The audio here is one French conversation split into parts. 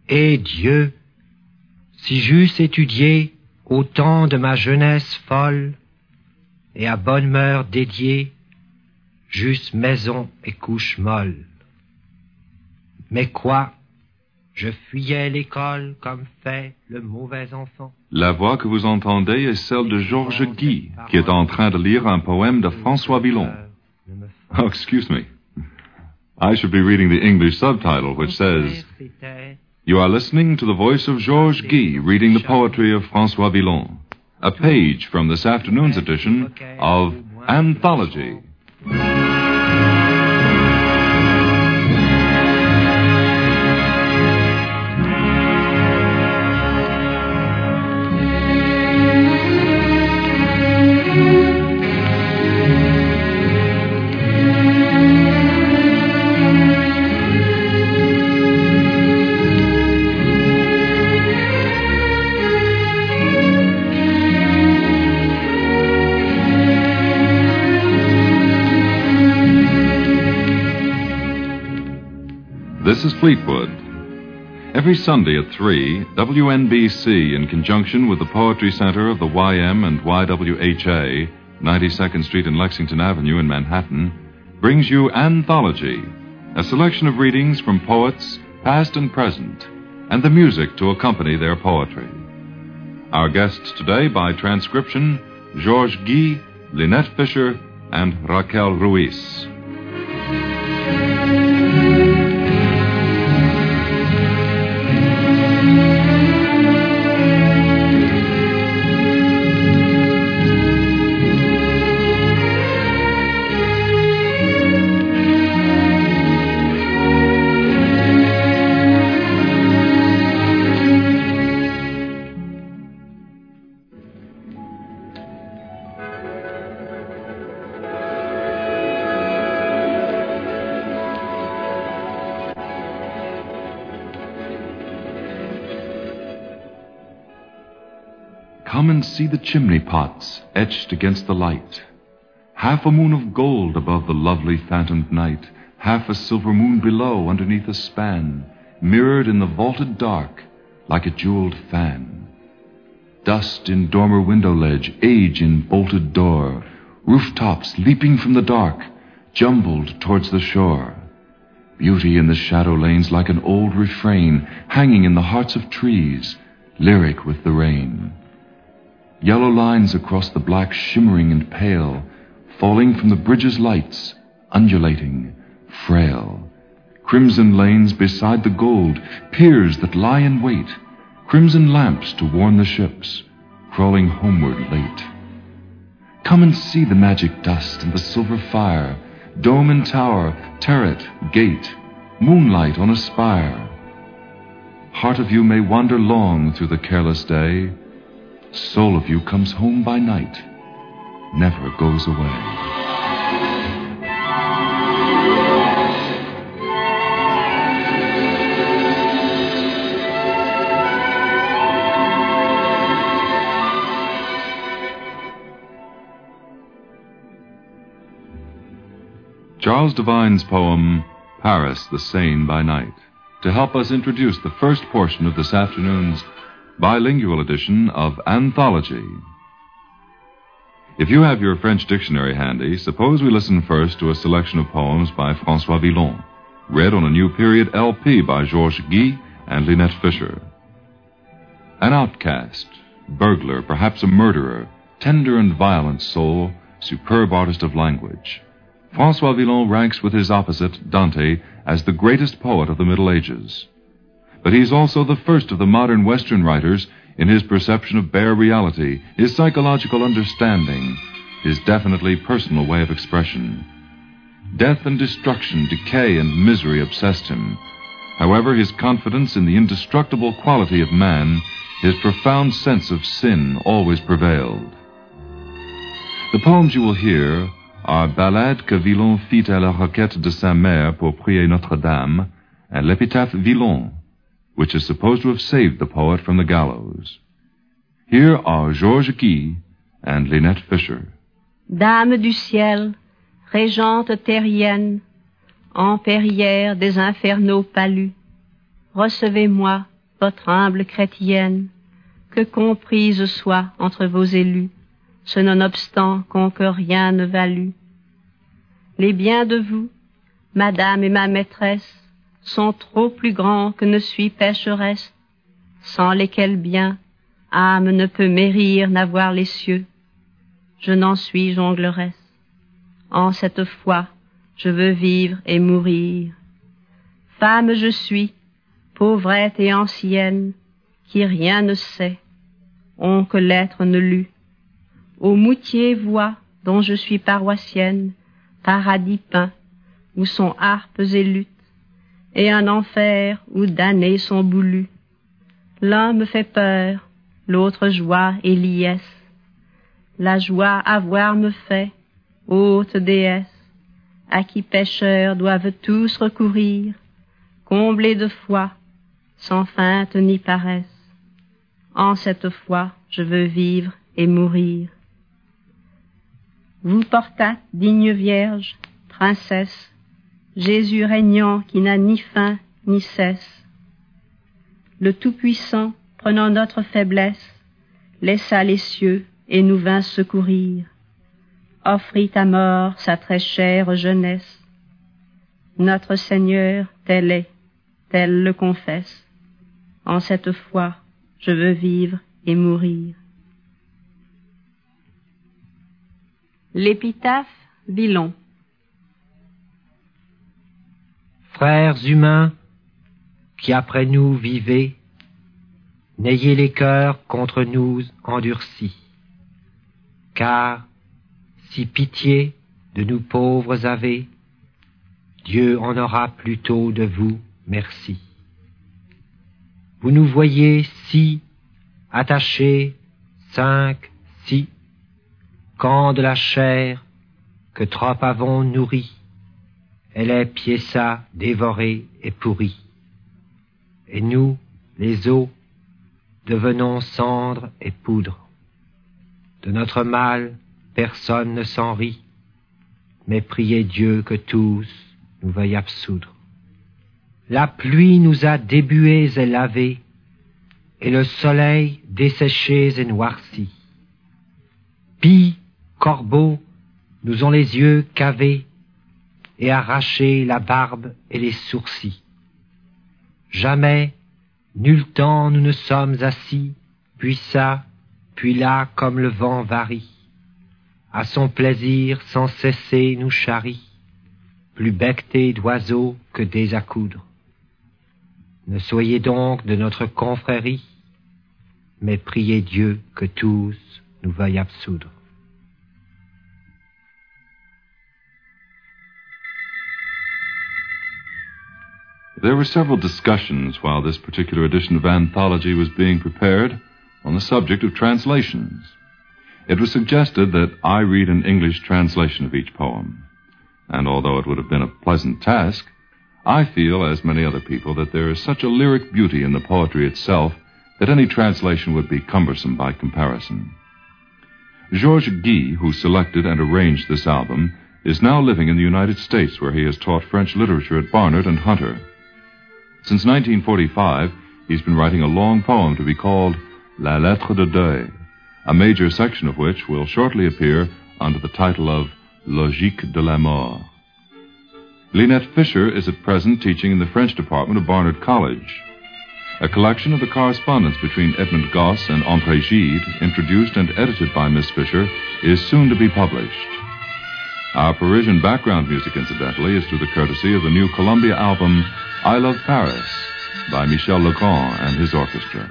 Et Dieu, si j'eusse étudié au temps de ma jeunesse folle, et à bonne mœur dédiée, j'eusse maison et couche molle. Mais quoi? Je fuyais l'école comme fait le mauvais enfant. La voix que vous entendez est celle de Georges Guy, qui est en train de lire un poème de François Villon. Oh, excuse me. I should be reading the English subtitle, which says, "You are listening to the voice of Georges Guy reading the poetry of François Villon, a page from this afternoon's edition of Anthology." This is Fleetwood. Every Sunday at 3, WNBC, in conjunction with the Poetry Center of the YM and YWHA, 92nd Street and Lexington Avenue in Manhattan, brings you Anthology, a selection of readings from poets, past and present, and the music to accompany their poetry. Our guests today by transcription, Georges Guy, Lynette Fisher, and Raquel Ruiz. Come and see the chimney pots etched against the light. Half a moon of gold above the lovely phantomed night, half a silver moon below underneath a span, mirrored in the vaulted dark like a jeweled fan. Dust in dormer window ledge, age in bolted door, rooftops leaping from the dark, jumbled towards the shore. Beauty in the shadow lanes like an old refrain, hanging in the hearts of trees, lyric with the rain. Yellow lines across the black, shimmering and pale, falling from the bridge's lights, undulating, frail. Crimson lanes beside the gold, piers that lie in wait, crimson lamps to warn the ships, crawling homeward late. Come and see the magic dust and the silver fire, dome and tower, turret, gate, moonlight on a spire. Heart of you may wander long through the careless day, soul of you comes home by night, never goes away. Charles Devine's poem, Paris the Seine by Night, to help us introduce the first portion of this afternoon's bilingual edition of Anthology. If you have your French dictionary handy, suppose we listen first to a selection of poems by François Villon, read on a new period LP by Georges Guy and Lynette Fisher. An outcast, burglar, perhaps a murderer, tender and violent soul, superb artist of language. François Villon ranks with his opposite, Dante, as the greatest poet of the Middle Ages. But he's also the first of the modern Western writers in his perception of bare reality, his psychological understanding, his definitely personal way of expression. Death and destruction, decay and misery obsessed him. However, his confidence in the indestructible quality of man, his profound sense of sin, always prevailed. The poems you will hear are Ballade que Villon fit à la requête de sa mère pour prier Notre-Dame, and L'Épitaphe Villon, which is supposed to have saved the poet from the gallows. Here are Georges Guy and Lynette Fisher. Dame du ciel, régente terrienne, ampérière des infernaux palus, recevez-moi votre humble chrétienne, que comprise soit entre vos élus, ce nonobstant qu'on que rien ne valut. Les biens de vous, madame et ma maîtresse, sont trop plus grands que ne suis pécheresse, sans lesquels biens, âme ne peut mérir n'avoir les cieux. Je n'en suis jongleresse. En cette foi, je veux vivre et mourir. Femme je suis, pauvrette et ancienne, qui rien ne sait, on que l'être ne lut. Au moutier voix dont je suis paroissienne, paradis peint, où sont harpes et luttes, et un enfer où damnés sont boulus. L'un me fait peur, l'autre joie et liesse. La joie à voir me fait, haute déesse, à qui pécheurs doivent tous recourir, comblés de foi, sans feinte ni paresse. En cette foi, je veux vivre et mourir. Vous portâtes, digne Vierge, princesse, Jésus régnant qui n'a ni fin ni cesse. Le Tout-Puissant, prenant notre faiblesse, laissa les cieux et nous vint secourir. Offrit à mort sa très chère jeunesse. Notre Seigneur, tel est, tel le confesse. En cette foi, je veux vivre et mourir. L'épitaphe Villon. Frères humains, qui après nous vivez, n'ayez les cœurs contre nous endurcis, car si pitié de nous pauvres avez, Dieu en aura plutôt de vous merci. Vous nous voyez si attachés, 5, 6, quand de la chair que trop avons nourrie, elle est piéça, dévorée et pourrie. Et nous, les os, devenons cendre et poudre. De notre mal, personne ne s'en rit, mais priez Dieu que tous nous veuillent absoudre. La pluie nous a débués et lavés, et le soleil desséchés et noircis. Pis, corbeaux, nous ont les yeux cavés, et arraché la barbe et les sourcils. Jamais, nul temps nous ne sommes assis, puis ça, puis là comme le vent varie. À son plaisir sans cesser nous charrie, plus becquetés d'oiseaux que des accoudres. Ne soyez donc de notre confrérie, mais priez Dieu que tous nous veuillent absoudre. There were several discussions while this particular edition of Anthology was being prepared on the subject of translations. It was suggested that I read an English translation of each poem, and although it would have been a pleasant task, I feel, as many other people, that there is such a lyric beauty in the poetry itself that any translation would be cumbersome by comparison. Georges Guy, who selected and arranged this album, is now living in the United States, where he has taught French literature at Barnard and Hunter. Since 1945, he's been writing a long poem to be called La Lettre de Deuil, a major section of which will shortly appear under the title of Logique de la Mort. Lynette Fisher is at present teaching in the French department of Barnard College. A collection of the correspondence between Edmund Goss and André Gide, introduced and edited by Miss Fisher, is soon to be published. Our Parisian background music, incidentally, is through the courtesy of the new Columbia album I Love Paris by Michel Legrand and his orchestra.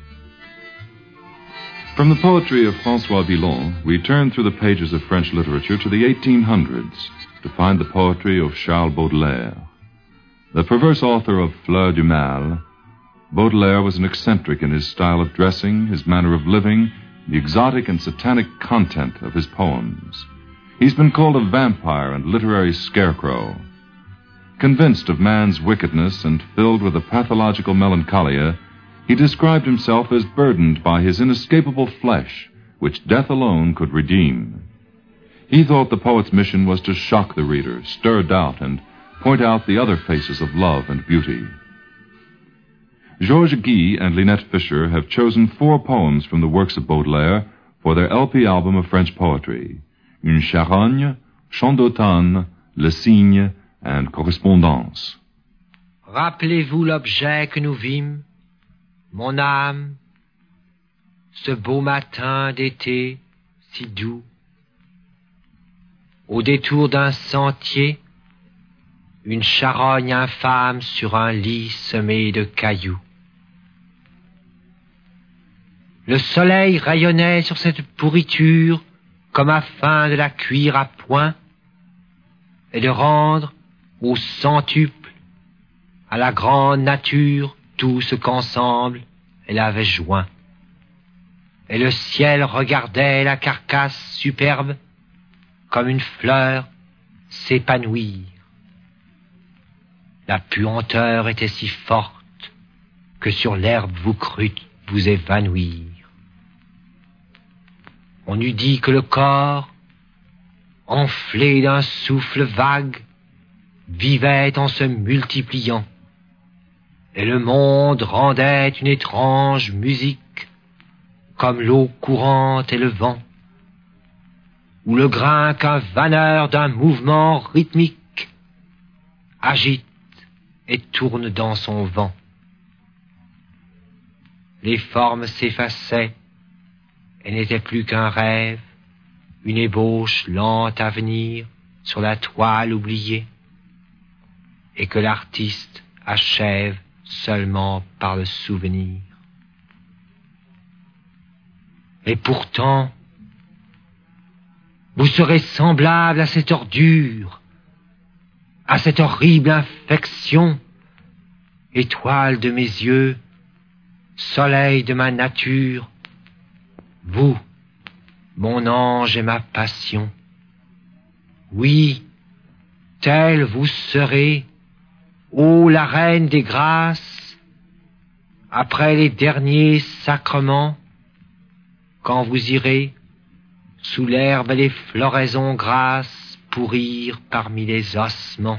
From the poetry of François Villon, we turn through the pages of French literature to the 1800s to find the poetry of Charles Baudelaire. The perverse author of Fleur du Mal, Baudelaire was an eccentric in his style of dressing, his manner of living, the exotic and satanic content of his poems. He's been called a vampire and literary scarecrow. Convinced of man's wickedness and filled with a pathological melancholia, he described himself as burdened by his inescapable flesh, which death alone could redeem. He thought the poet's mission was to shock the reader, stir doubt, and point out the other faces of love and beauty. Georges Guy and Lynette Fisher have chosen 4 poems from the works of Baudelaire for their LP album of French poetry: Une charogne, Chant d'automne, Le cygne, and Correspondance. Rappelez-vous l'objet que nous vîmes, mon âme, ce beau matin d'été si doux, au détour d'un sentier, une charogne infâme sur un lit semé de cailloux. Le soleil rayonnait sur cette pourriture comme afin de la cuire à point et de rendre au centuple, à la grande nature, tout ce qu'ensemble elle avait joint. Et le ciel regardait la carcasse superbe comme une fleur s'épanouir. La puanteur était si forte que sur l'herbe vous crûtes vous évanouir. On eût dit que le corps, enflé d'un souffle vague, vivait en se multipliant, et le monde rendait une étrange musique, comme l'eau courante et le vent, ou le grain qu'un vanneur d'un mouvement rythmique agite et tourne dans son vent. Les formes s'effaçaient et n'étaient plus qu'un rêve, une ébauche lente à venir sur la toile oubliée, et que l'artiste achève seulement par le souvenir. Et pourtant, vous serez semblable à cette ordure, à cette horrible infection, étoile de mes yeux, soleil de ma nature, vous, mon ange et ma passion. Oui, telle vous serez, ô la reine des grâces, après les derniers sacrements, quand vous irez, sous l'herbe et les floraisons grasses, pourrir parmi les ossements.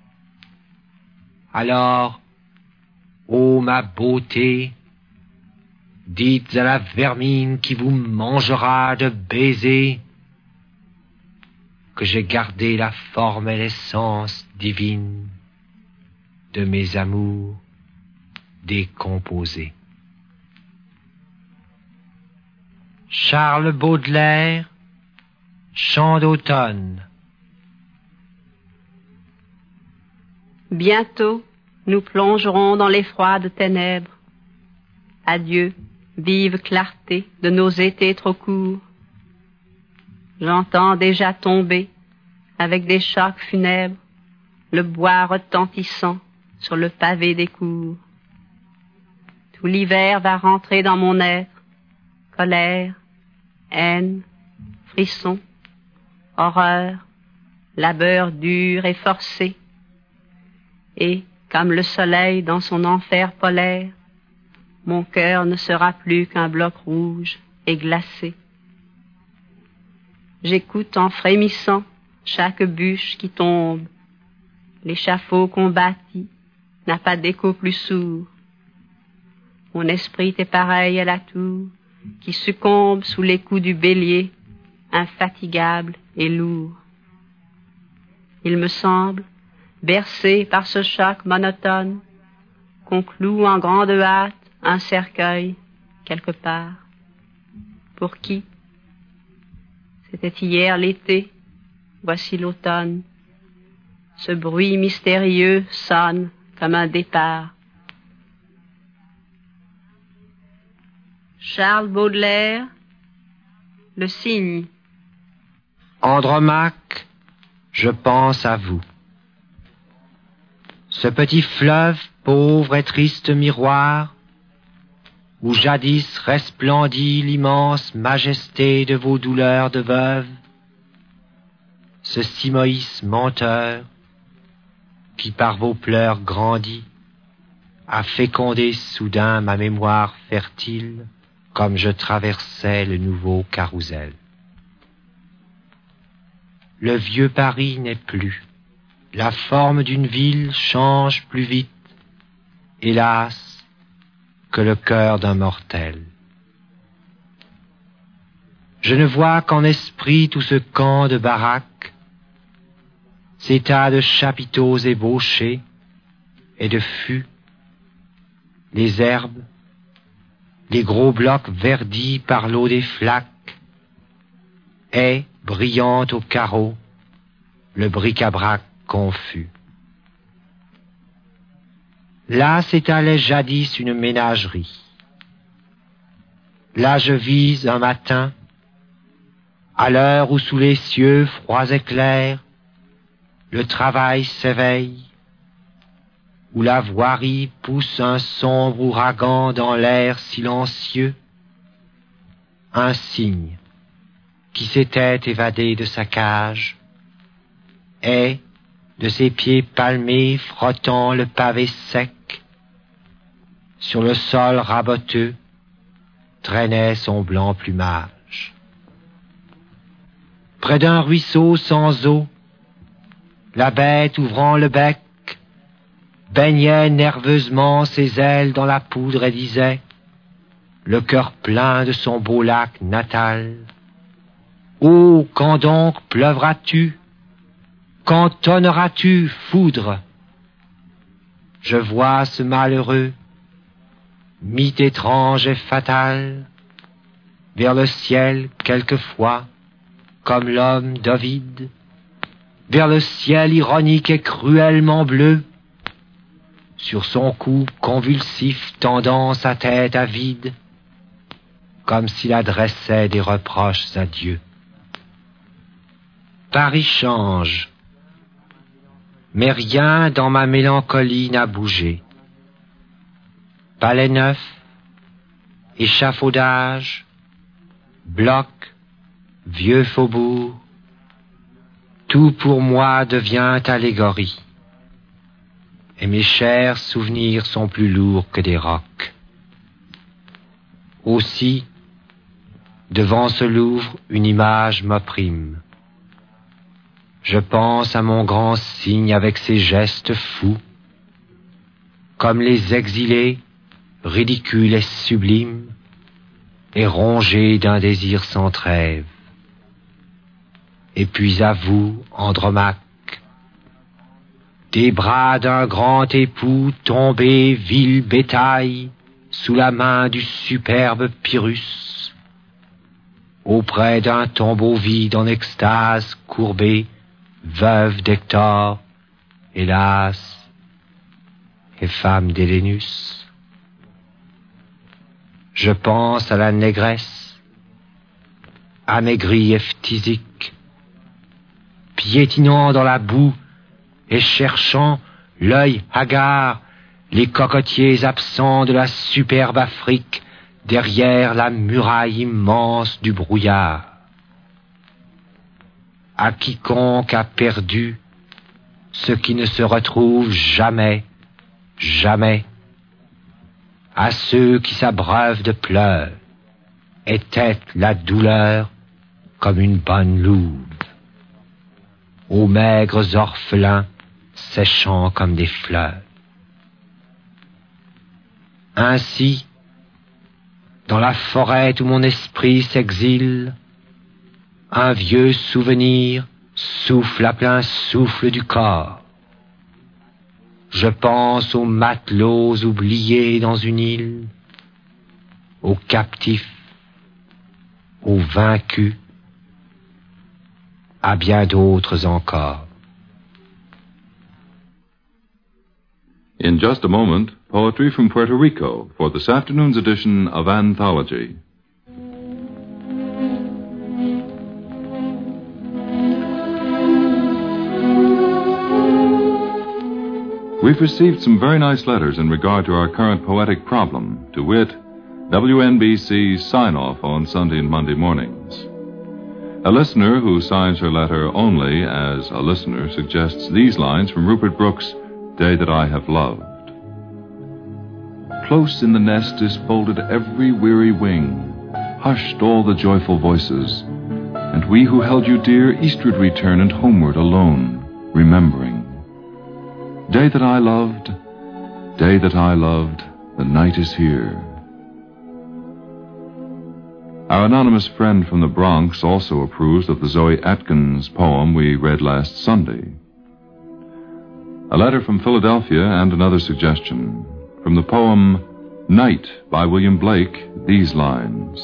Alors, ô ma beauté, dites à la vermine qui vous mangera de baisers que j'ai gardé la forme et l'essence divine de mes amours décomposés. Charles Baudelaire, Chant d'automne. Bientôt, nous plongerons dans les froides ténèbres. Adieu, vive clarté de nos étés trop courts. J'entends déjà tomber, avec des chocs funèbres, le bois retentissant sur le pavé des cours. Tout l'hiver va rentrer dans mon être, colère, haine, frisson, horreur, labeur dur et forcé. Et, comme le soleil dans son enfer polaire, mon cœur ne sera plus qu'un bloc rouge et glacé. J'écoute en frémissant chaque bûche qui tombe. L'échafaud qu'on bâtit n'a pas d'écho plus sourd. Mon esprit est pareil à la tour qui succombe sous les coups du bélier, infatigable et lourd. Il me semble, bercé par ce choc monotone, qu'on cloue en grande hâte un cercueil quelque part. Pour qui? C'était hier l'été, voici l'automne. Ce bruit mystérieux sonne comme un départ. Charles Baudelaire, Le cygne. Andromaque, je pense à vous. Ce petit fleuve, pauvre et triste miroir, où jadis resplendit l'immense majesté de vos douleurs de veuve, ce Simoïs menteur, qui par vos pleurs grandit, a fécondé soudain ma mémoire fertile, comme je traversais le nouveau carrousel. Le vieux Paris n'est plus, la forme d'une ville change plus vite, hélas, que le cœur d'un mortel. Je ne vois qu'en esprit tout ce camp de baraques, ces tas de chapiteaux ébauchés et de fûts, les herbes, les gros blocs verdis par l'eau des flaques, haies brillantes aux carreaux, le bric-à-brac confus. Là s'étalait jadis une ménagerie. Là je vise un matin, à l'heure où sous les cieux froids et clairs, le travail s'éveille, où la voirie pousse un sombre ouragan dans l'air silencieux, un cygne qui s'était évadé de sa cage, et, de ses pieds palmés frottant le pavé sec, sur le sol raboteux, traînait son blanc plumage. Près d'un ruisseau sans eau, la bête ouvrant le bec, baignait nerveusement ses ailes dans la poudre et disait, le cœur plein de son beau lac natal, « Oh, quand donc pleuvras-tu? Quand tonneras-tu, foudre? Je vois ce malheureux, mythe étrange et fatal, vers le ciel quelquefois, comme l'homme d'Ovide, vers le ciel ironique et cruellement bleu, sur son cou convulsif tendant sa tête avide, comme s'il adressait des reproches à Dieu. Paris change, mais rien dans ma mélancolie n'a bougé. Palais neuf, échafaudage, bloc, vieux faubourg, tout pour moi devient allégorie, et mes chers souvenirs sont plus lourds que des rocs. Aussi, devant ce Louvre, une image m'opprime. Je pense à mon grand cygne avec ses gestes fous, comme les exilés, ridicules et sublimes, et rongés d'un désir sans trêve. Et puis à vous, Andromaque, des bras d'un grand époux tombés vil bétail sous la main du superbe Pyrrhus, auprès d'un tombeau vide en extase courbé, veuve d'Hector, hélas, et femme d'Hélénus. Je pense à la négresse, amaigrie et phtisique, piétinant dans la boue et cherchant, l'œil hagard, les cocotiers absents de la superbe Afrique derrière la muraille immense du brouillard. À quiconque a perdu ce qui ne se retrouve jamais, jamais, à ceux qui s'abreuvent de pleurs, était la douleur comme une bonne louve, aux maigres orphelins séchant comme des fleurs. Ainsi, dans la forêt où mon esprit s'exile, un vieux souvenir souffle à plein souffle du corps. Je pense aux matelots oubliés dans une île, aux captifs, aux vaincus, à bien d'autres encore. In just a moment, poetry from Puerto Rico for this afternoon's edition of Anthology. We've received some very nice letters in regard to our current poetic problem, to wit, WNBC's sign-off on Sunday and Monday mornings. A listener who signs her letter only as a listener suggests these lines from Rupert Brooks' Day That I Have Loved. Close in the nest is folded every weary wing, hushed all the joyful voices, and we who held you dear eastward return and homeward alone, remembering. Day that I loved, the night is here. Our anonymous friend from the Bronx also approves of the Zoe Atkins poem we read last Sunday. A letter from Philadelphia and another suggestion. From the poem Night by William Blake, these lines.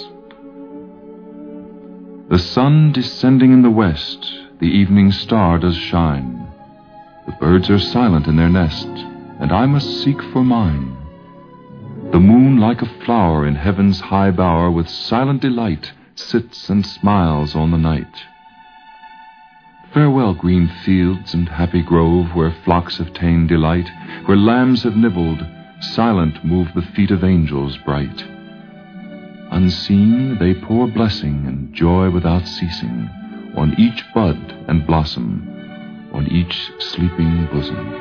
The sun descending in the west, the evening star does shine. The birds are silent in their nest, and I must seek for mine. The moon, like a flower in heaven's high bower, with silent delight sits and smiles on the night. Farewell, green fields and happy grove, where flocks have ta'en delight, where lambs have nibbled, silent move the feet of angels bright. Unseen, they pour blessing and joy without ceasing on each bud and blossom, on each sleeping bosom.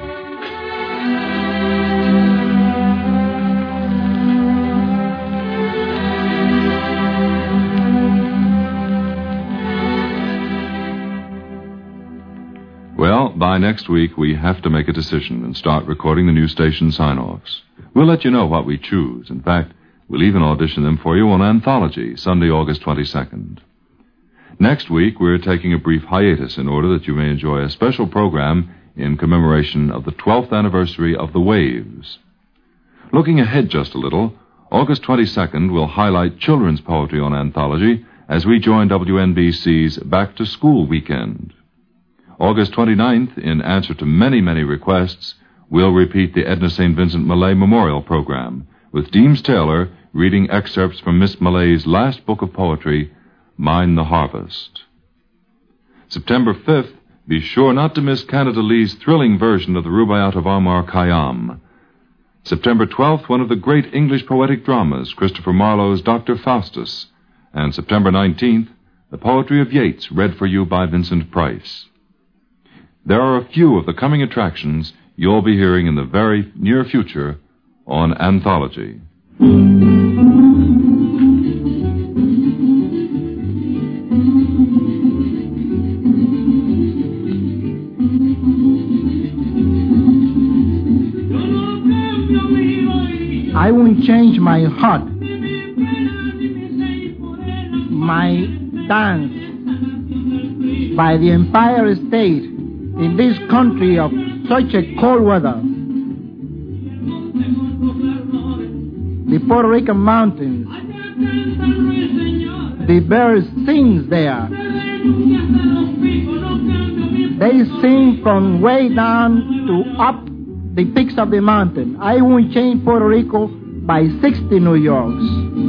Well, by next week, we have to make a decision and start recording the new station sign-offs. We'll let you know what we choose. In fact, we'll even audition them for you on Anthology, Sunday, August 22nd. Next week, we're taking a brief hiatus in order that you may enjoy a special program in commemoration of the 12th anniversary of The Waves. Looking ahead just a little, August 22nd will highlight children's poetry on Anthology as we join WNBC's Back to School weekend. August 29th, in answer to many, many requests, we'll repeat the Edna St. Vincent Millay Memorial Program, with Deems Taylor reading excerpts from Miss Millay's last book of poetry, Mine the Harvest. September 5th, be sure not to miss Canada Lee's thrilling version of the Rubaiyat of Omar Khayyam. September 12th, one of the great English poetic dramas, Christopher Marlowe's Dr. Faustus. And September 19th, the poetry of Yeats, read for you by Vincent Price. There are a few of the coming attractions you'll be hearing in the very near future on Anthology. I won't change my heart, my dance by the Empire State in this country of such a cold weather. The Puerto Rican mountains, the birds sing there. They sing from way down to up the peaks of the mountain. I won't change Puerto Rico by 60 New Yorks.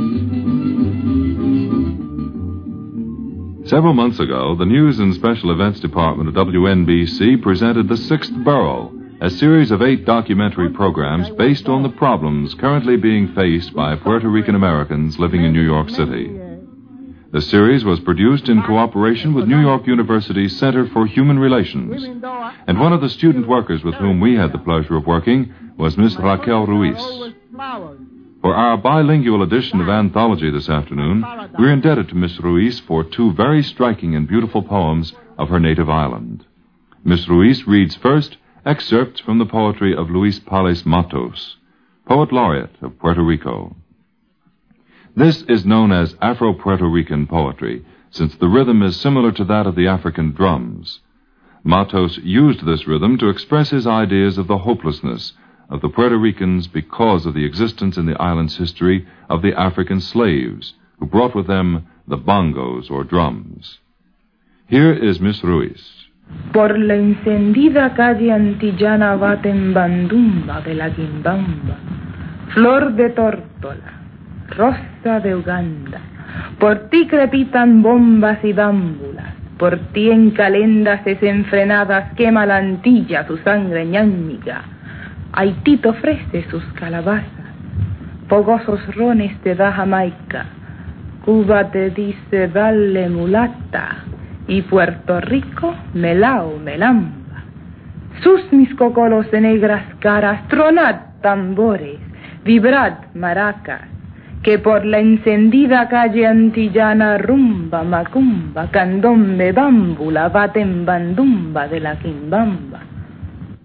Several months ago, the News and Special Events Department of WNBC presented The Sixth Borough, a series of 8 documentary programs based on the problems currently being faced by Puerto Rican Americans living in New York City. The series was produced in cooperation with New York University's Center for Human Relations, and one of the student workers with whom we had the pleasure of working was Miss Raquel Ruiz. For our bilingual edition of Anthology this afternoon, we're indebted to Miss Ruiz for 2 very striking and beautiful poems of her native island. Miss Ruiz reads first excerpts from the poetry of Luis Pales Matos, Poet Laureate of Puerto Rico. This is known as Afro-Puerto Rican poetry, since the rhythm is similar to that of the African drums. Matos used this rhythm to express his ideas of the hopelessness of the Puerto Ricans because of the existence in the island's history of the African slaves, who brought with them the bongos or drums. Here is Miss Ruiz. Por la encendida calle antillana baten bandumba de la quimbamba, flor de tórtola, rosa de Uganda. Por ti crepitan bombas y bámbulas, por ti en calendas desenfrenadas quema la antilla su sangre ñáñmiga. Haití te ofrece sus calabazas, fogosos rones te da Jamaica, Cuba te dice dale mulata, y Puerto Rico melao melamba. Sus mis cocolos de negras caras, tronad tambores, vibrad maracas, que por la encendida calle antillana rumba, macumba, candombe, bámbula, baten bandumba de la quimbamba.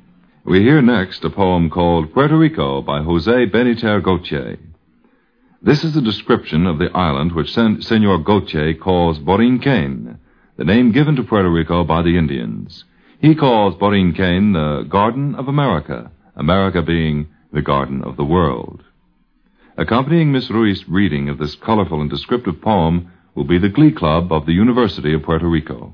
We hear next a poem called Puerto Rico by José Beniter Gautier. This is a description of the island which Senor Gautier calls Borinquen, the name given to Puerto Rico by the Indians. He calls Borinquen the Garden of America, America being the Garden of the World. Accompanying Miss Ruiz's reading of this colorful and descriptive poem will be the Glee Club of the University of Puerto Rico.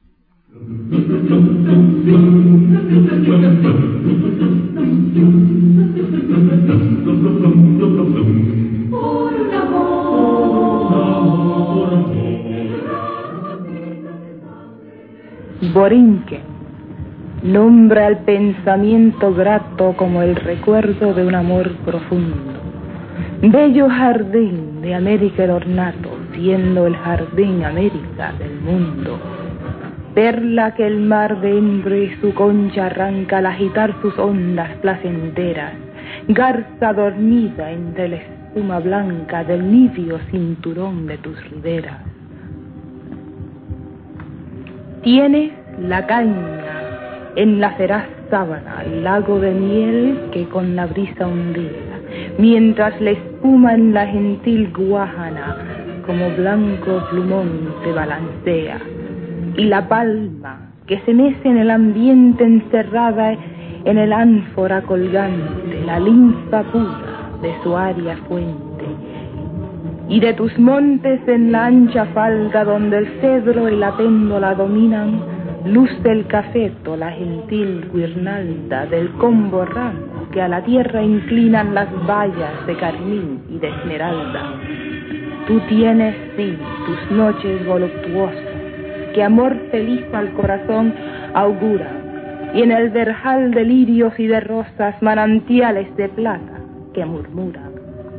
Borinquen, nombre al pensamiento grato como el recuerdo de un amor profundo. Bello jardín de América el ornato, siendo el jardín América del mundo. Perla que el mar dentro y su concha arranca al agitar sus ondas placenteras. Garza dormida entre la espuma blanca del nibio cinturón de tus riberas. Tienes la caña en la feraz sábana, el lago de miel que con la brisa ondea, mientras la espuma en la gentil guájana como blanco plumón te balancea, y la palma que se mece en el ambiente encerrada en el ánfora colgante, la linfa pura de su aria fuente. Y de tus montes en la ancha falda donde el cedro y la péndola dominan, luce el cafeto, la gentil guirnalda del combo ramo que a la tierra inclinan las vallas de carmín y de esmeralda. Tú tienes, sí, tus noches voluptuosas, que amor feliz al corazón augura, y en el verjal de lirios y de rosas manantiales de plata que murmuran.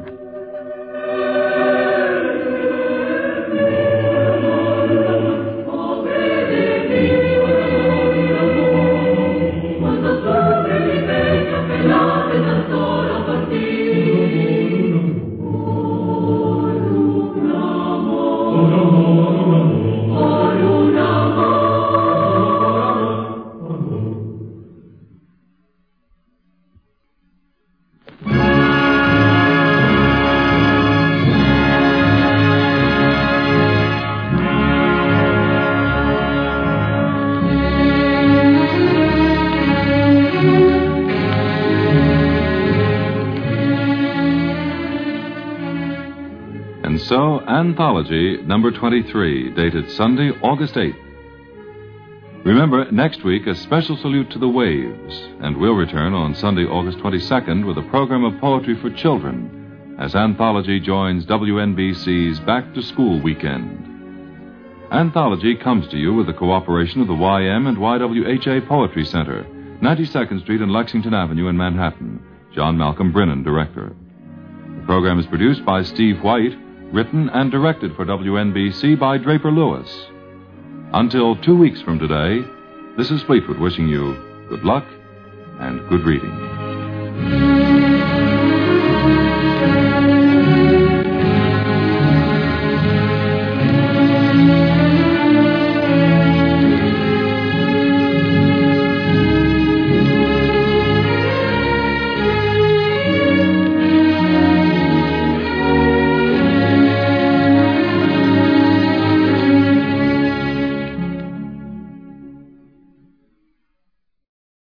So, Anthology number 23, dated Sunday, August 8th. Remember, next week, a special salute to the Waves, and we'll return on Sunday, August 22nd, with a program of poetry for children, as Anthology joins WNBC's Back to School weekend. Anthology comes to you with the cooperation of the YM and YWHA Poetry Center, 92nd Street and Lexington Avenue in Manhattan. John Malcolm Brennan, director. The program is produced by Steve White, written and directed for WNBC by Draper Lewis. Until 2 weeks from today, this is Fleetwood wishing you good luck and good reading.